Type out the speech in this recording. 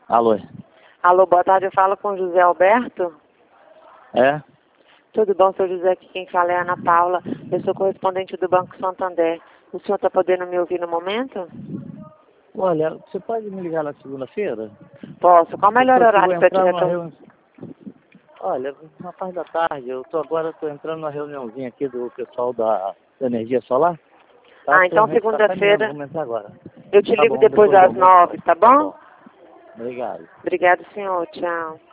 Alô? Alô, boa tarde, eu falo com o José Alberto. É? Tudo bom, seu José? Aqui quem fala é a Ana Paula. Eu sou correspondente do Banco Santander. O senhor está podendo me ouvir no momento? Olha, você pode me ligar na segunda-feira? Posso. Qual o melhor horário para te retornar? Olha, na parte da tarde, agora estou entrando na reuniãozinha aqui do pessoal da energia solar. Tá? Então A gente tá segunda-feira caminhando, vamos entrar agora. eu te Tá ligo bom, depois depois do das almoço. 9, tá bom? Obrigado. Obrigado, senhor. Tchau.